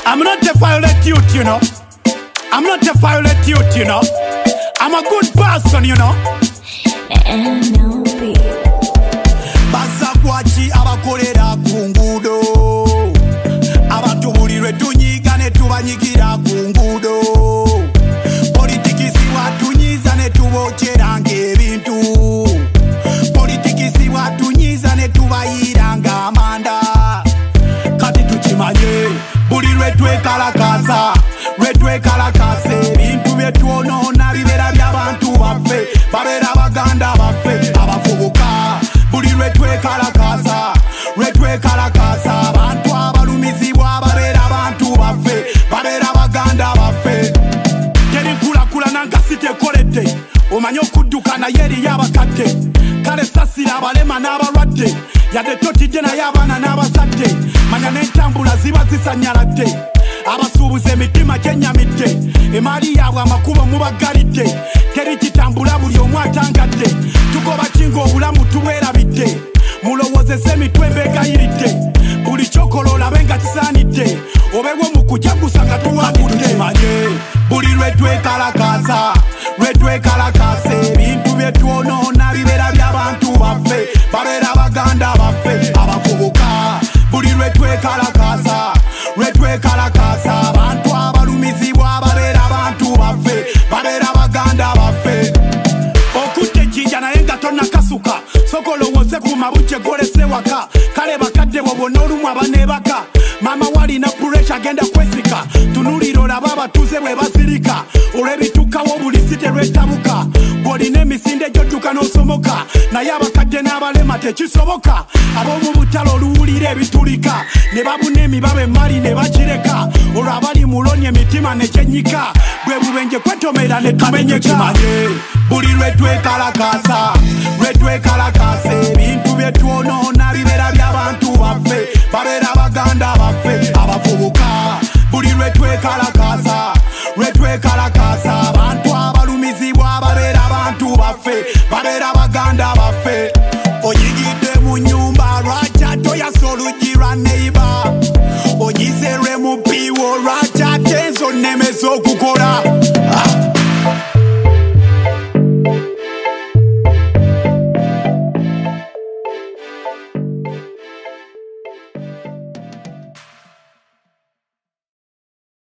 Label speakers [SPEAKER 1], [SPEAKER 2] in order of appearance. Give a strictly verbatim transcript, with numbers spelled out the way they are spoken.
[SPEAKER 1] I'm not a violent youth, you know. I'm not a violent youth, you know. I'm a good person, you know.
[SPEAKER 2] N L B.
[SPEAKER 1] Basakwachi abakolera kungudo. Abatubulirwe tunyigane tubanyigira kungudo. Politiki si watunyiza ne tubocheranga ebintu. Politiki si watunyiza ne tubayiranga amanda. Kati tukimanye buli lwetwekalakasa lwetwekalakasa ebintu byetwonona bibera by'abantu baffe babeera baganda baffe abavubuka buli lwetwekalakasa lwetwekalakasa abantu abalumizibwa babeera abantu baffe babeera baganda baffe terikulakulana nga sitekoledde omanye okudduka naye eriyo abakadde kale sasira abalema n'abalwadde yadde totidde naye abaana n'abazadde manya n'entambula ziba zisanyaladde abasuubuza emitima gyenyamidde emaali yaabwe amakubo mubagalidde teri kitambula buli omu atangadde tugoba kinga obulamu tubwerabidde mulowoozesa emitwe mbegayiridde buli kyokola olabe nga kisaanidde obewo mu kujagusa nga tuwabudde manye buli lwetwekalakasa lwetwekalakasa ebintu byetwonoona bibera by'abantu baffe babeera baganda baffe abavubuka buli lwetwekalakasa lwetwekalakasa abantu abalumizibwa babeera abantu baffe babeera baganda baffe okutta ejjinja naye nga tonnakasuka sokolowooze ku mabujje golese waka kale bakadde bo bonna olumu abanebaka maama walina puresha agenda kwesika tunulira olaba abatuuze bwe bazirika olw'ebitukawo buli site lwetabuka bw'olina emisinde gy'odduka n'osomoka naye abakadde n'abalema tekisoboka ab'omu butale oluwulira ebitulika ne babuna emibabe emmali ne bagireka olwo abali mulonya emitima ne gyenyika bwe bubenje kwetomera ne tumenyeka buli lwetwekalakasa lwetwekalakasa ebintu byetwonoona bibera by'abantu baffe babeera baganda baffe abavubuka buli lwetwekalakasa